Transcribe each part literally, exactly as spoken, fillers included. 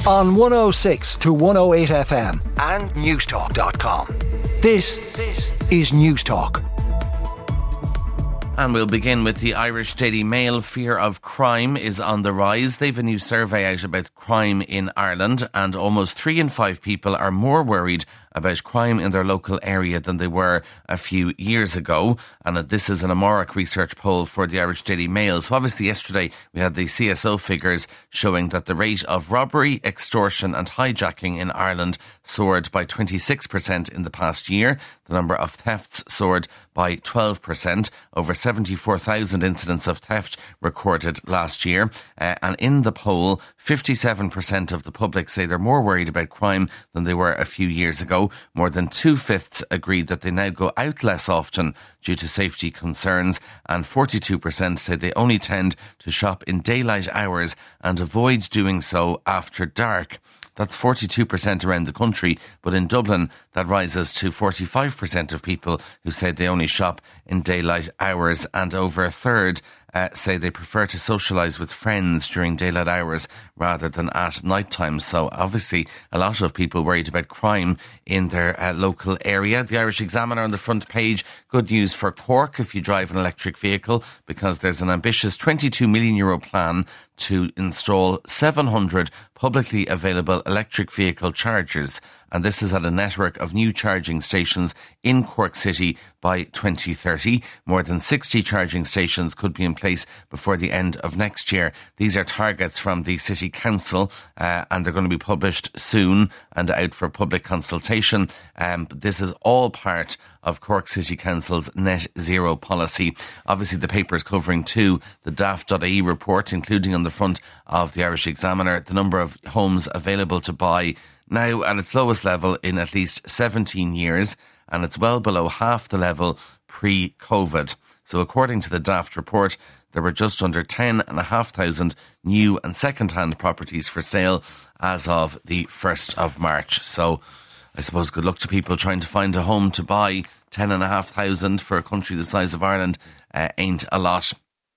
on one oh six to one oh eight F M and newstalk dot com. This, this is Newstalk. And we'll begin with the Irish Daily Mail. Fear of crime is on the rise. They've a new survey out about crime in Ireland, and almost three in five people are more worried about crime in their local area than they were a few years ago. And this is an Amárach research poll for the Irish Daily Mail. So obviously yesterday we had the C S O figures showing that the rate of robbery, extortion and hijacking in Ireland soared by twenty-six percent in the past year. The number of thefts soared by twelve percent. Over seventy-four thousand incidents of theft recorded last year. Uh, and in the poll, fifty-seven percent of the public say they're more worried about crime than they were a few years ago. More than two-fifths agreed that they now go out less often due to safety concerns, and forty-two percent say they only tend to shop in daylight hours and avoid doing so after dark. That's forty-two percent around the country, but in Dublin that rises to forty-five percent of people who say they only shop in daylight hours, and over a third uh, say they prefer to socialise with friends during daylight hours rather than at night time. So obviously a lot of people worried about crime in their uh, local area. The Irish Examiner on the front page, good news for Cork if you drive an electric vehicle, because there's an ambitious twenty-two million euro plan to install seven hundred publicly available electric vehicle chargers. And this is at a network of new charging stations in Cork City by twenty thirty. More than sixty charging stations could be in place before the end of next year. These are targets from the City Council, uh, and they're going to be published soon and out for public consultation. Um, this is all part of Cork City Council's net zero policy. Obviously the paper is covering too the daft dot I E report, including on the front of the Irish Examiner the number of homes available to buy now at its lowest level in at least seventeen years, and it's well below half the level pre-COVID. So according to the Daft report, there were just under ten thousand five hundred new and second-hand properties for sale as of the first of March. So I suppose good luck to people trying to find a home to buy. ten thousand five hundred for a country the size of Ireland uh, ain't a lot.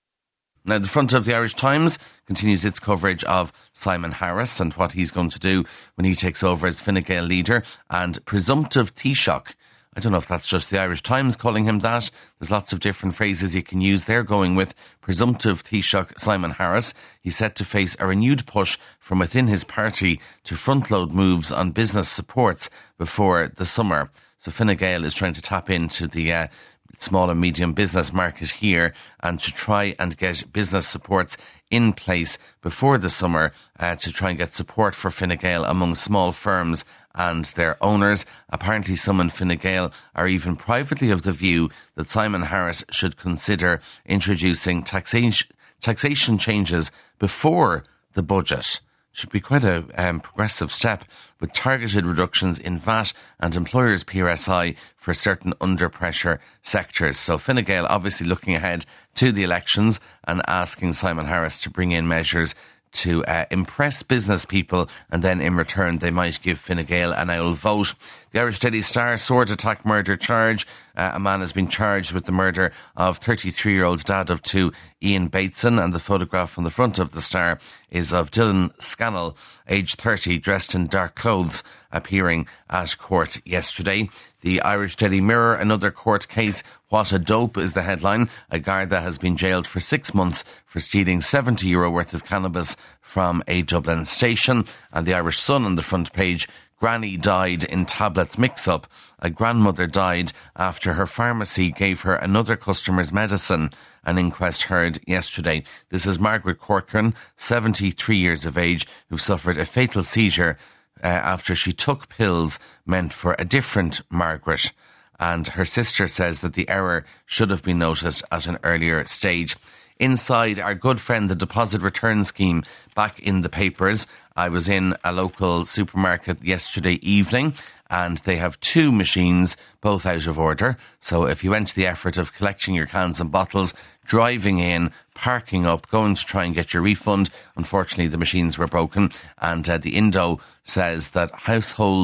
Now, the front of the Irish Times continues its coverage of Simon Harris and what he's going to do when he takes over as Fine Gael leader, and presumptive Taoiseach. I don't know if that's just the Irish Times calling him that. There's lots of different phrases you can use. They're going with presumptive Taoiseach Simon Harris. He's set to face a renewed push from within his party to front-load moves on business supports before the summer. So Fine Gael is trying to tap into the uh, small and medium business market here and to try and get business supports in place before the summer uh, to try and get support for Fine Gael among small firms and their owners. Apparently some in Fine Gael are even privately of the view that Simon Harris should consider introducing taxation, taxation changes before the budget. Should be quite a um, progressive step, with targeted reductions in V A T and employers' P R S I for certain under-pressure sectors. So Fine Gael obviously looking ahead to the elections and asking Simon Harris to bring in measures to uh, impress business people, and then in return they might give Fine Gael an owl vote. The Irish Daily Star, sword attack murder charge. Uh, a man has been charged with the murder of thirty-three-year-old dad of two, Ian Bateson, and the photograph on the front of the Star is of Dylan Scannell, age thirty, dressed in dark clothes, appearing at court yesterday. The Irish Daily Mirror, another court case. What a dope is the headline. A Garda has been jailed for six months for stealing seventy euro worth of cannabis from a Dublin station. And the Irish Sun on the front page. Granny died in tablets mix-up. A grandmother died after her pharmacy gave her another customer's medicine. An inquest heard yesterday. This is Margaret Corcoran, seventy-three years of age, who suffered a fatal seizure uh, after she took pills meant for a different Margaret. And her sister says that the error should have been noticed at an earlier stage. Inside, our good friend, the deposit return scheme, back in the papers. I was in a local supermarket yesterday evening, and they have two machines, both out of order. So if you went to the effort of collecting your cans and bottles, driving in, parking up, going to try and get your refund, unfortunately the machines were broken. And uh, the Indo says that households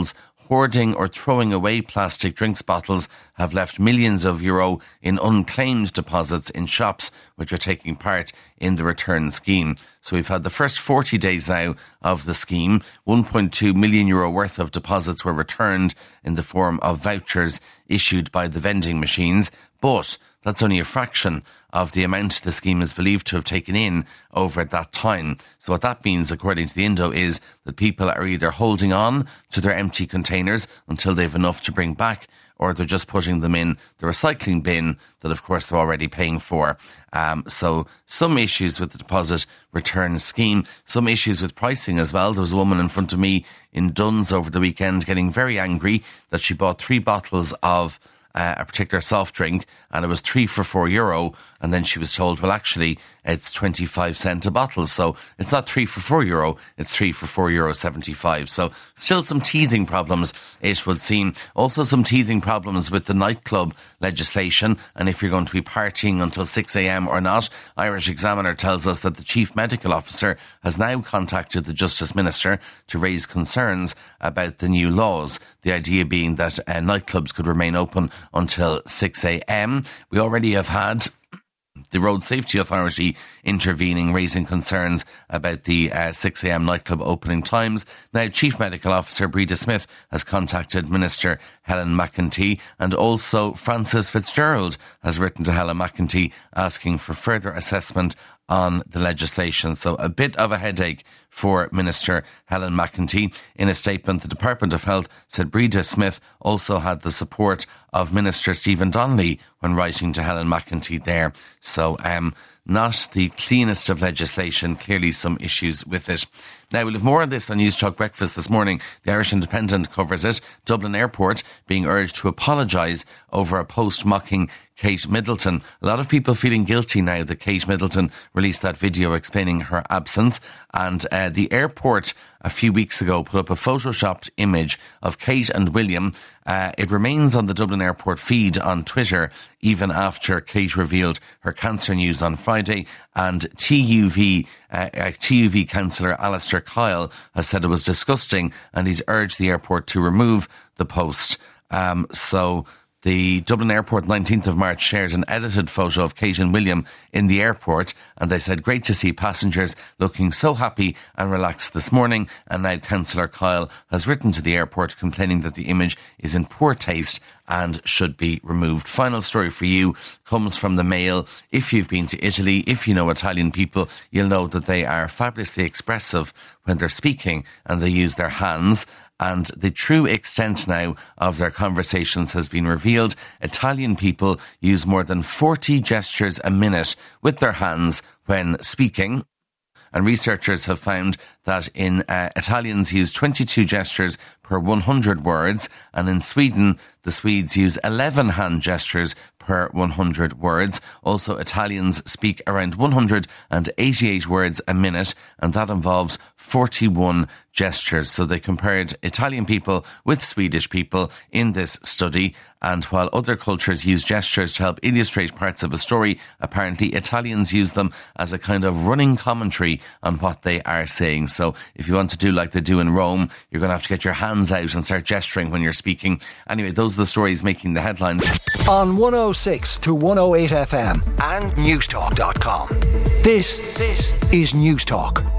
hoarding or throwing away plastic drinks bottles have left millions of euro in unclaimed deposits in shops which are taking part in the return scheme. So we've had the first forty days now of the scheme. one point two million euro worth of deposits were returned in the form of vouchers issued by the vending machines, but that's only a fraction of the amount the scheme is believed to have taken in over that time. So what that means, according to the Indo, is that people are either holding on to their empty containers until they've enough to bring back, or they're just putting them in the recycling bin that, of course, they're already paying for. Um, so some issues with the deposit return scheme, some issues with pricing as well. There was a woman in front of me in Duns over the weekend getting very angry that she bought three bottles of Uh, a particular soft drink, and it was three for four euro, and then she was told, well, actually, it's twenty-five cent a bottle, so it's not three for four euro, it's three for four euro seventy-five. So still some teething problems, it would seem. Also some teething problems with the nightclub legislation, and if you're going to be partying until six a.m. or not. Irish Examiner tells us that the Chief Medical Officer has now contacted the Justice Minister to raise concerns about the new laws. The idea being that uh, nightclubs could remain open until six a.m. We already have had the Road Safety Authority intervening, raising concerns about the uh, six a.m. nightclub opening times. Now, Chief Medical Officer Breda Smith has contacted Minister Helen McEntee, and also Francis Fitzgerald has written to Helen McEntee asking for further assessment on the legislation. So a bit of a headache for Minister Helen McEntee. In a statement, the Department of Health said Breda Smith also had the support of Minister Stephen Donnelly when writing to Helen McEntee there. So um, not the cleanest of legislation, clearly some issues with it. Now, we'll have more on this on News Talk Breakfast this morning. The Irish Independent covers it. Dublin Airport being urged to apologise over a post mocking Kate Middleton. A lot of people feeling guilty now that Kate Middleton released that video explaining her absence, and uh, the airport a few weeks ago put up a photoshopped image of Kate and William. Uh, it remains on the Dublin Airport feed on Twitter even after Kate revealed her cancer news on Friday, and T U V uh, uh, T U V councillor Alistair Kyle has said it was disgusting, and he's urged the airport to remove the post. Um, so The Dublin Airport nineteenth of March shared an edited photo of Kate and William in the airport, and they said, great to see passengers looking so happy and relaxed this morning. And now Councillor Kyle has written to the airport complaining that the image is in poor taste and should be removed. Final story for you comes from the Mail. If you've been to Italy, if you know Italian people, you'll know that they are fabulously expressive when they're speaking, and they use their hands. And the true extent now of their conversations has been revealed. Italian people use more than forty gestures a minute with their hands when speaking. And researchers have found that in uh, Italians use twenty-two gestures per one hundred words, and in Sweden, the Swedes use eleven hand gestures per one hundred words. Also, Italians speak around one hundred eighty-eight words a minute, and that involves forty-one gestures. So they compared Italian people with Swedish people in this study. And while other cultures use gestures to help illustrate parts of a story, apparently Italians use them as a kind of running commentary on what they are saying. So if you want to do like they do in Rome, you're going to have to get your hands out and start gesturing when you're speaking. Anyway, those are the stories making the headlines. On one oh six to one oh eight F M and newstalk dot com. This, this is News Talk.